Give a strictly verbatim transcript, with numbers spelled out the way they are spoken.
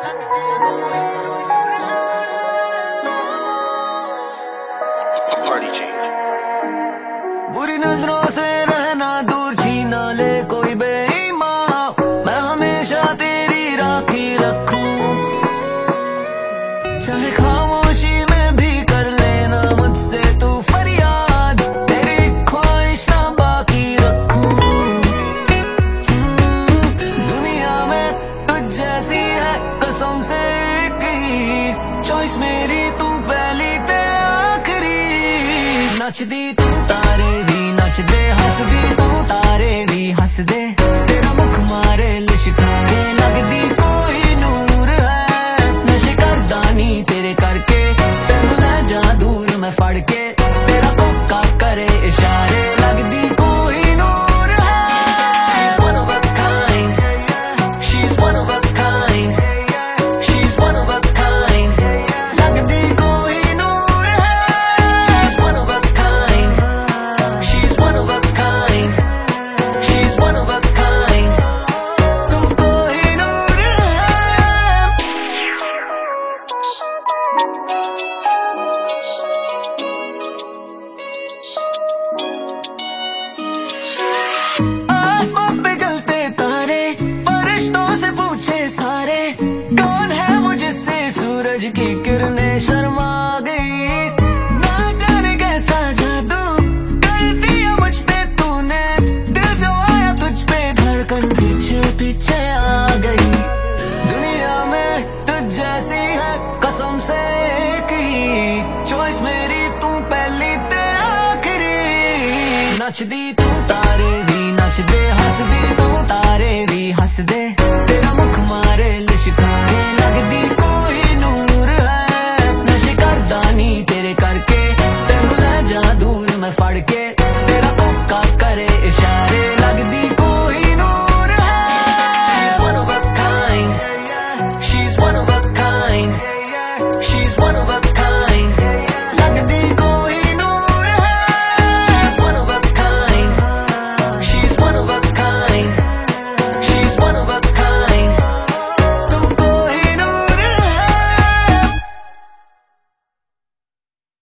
बुरी नजरों से रहना दूर, छीना ले कोई बेईमान, मैं हमेशा तेरी राखी रखूं। चाहे खामोशी में भी कर लेना मुझसे तू फरियाद, तेरी ख्वाहिश ना बाकी रखूं। दुनिया में तुझ जैसी है कसम से एक ही चॉइस मेरी, तू पहली ते आखिरी। नचदी तू तारे भी नच दे, हंस दी तू तारे भी हंस दे, तेरा मुख मारे लिशकारे लगदी कोई नूर है। नशे करदानी तेरे करके तेनू ले जा दूर मैं फड़ के, तेरा कोका करे इशारे लगदी कोई नूर है। She's one of a kind, she's one of a kind, she's one of a kind, लगदी कोई नूर है। She's one of a kind, she's one of a kind, she's one of a kind, तू कोई नूर है। आसमान पे जलते तारे, फरिश्तों से पूछे सारे, कौन है वो जिससे सूरज की किरणें शर्मा गई। ना जाने कैसा जादू कर दिया मुझ पे तूने, दिल जो आया तुझ पे धड़कन पीछे पीछे आ गई। दुनिया में तुझ जैसी है कसम से एक ही चॉइस मेरी, तू पहली ते आखिरी। नचदी तू तारे भी नच दे, हंस दी तू तारे भी हंस दे, तेरा मुख मारे लिशकारे लगदी कोई नूर है। नशे करदानी तेरे करके तेनू ले जा दूर मैं फड़ के,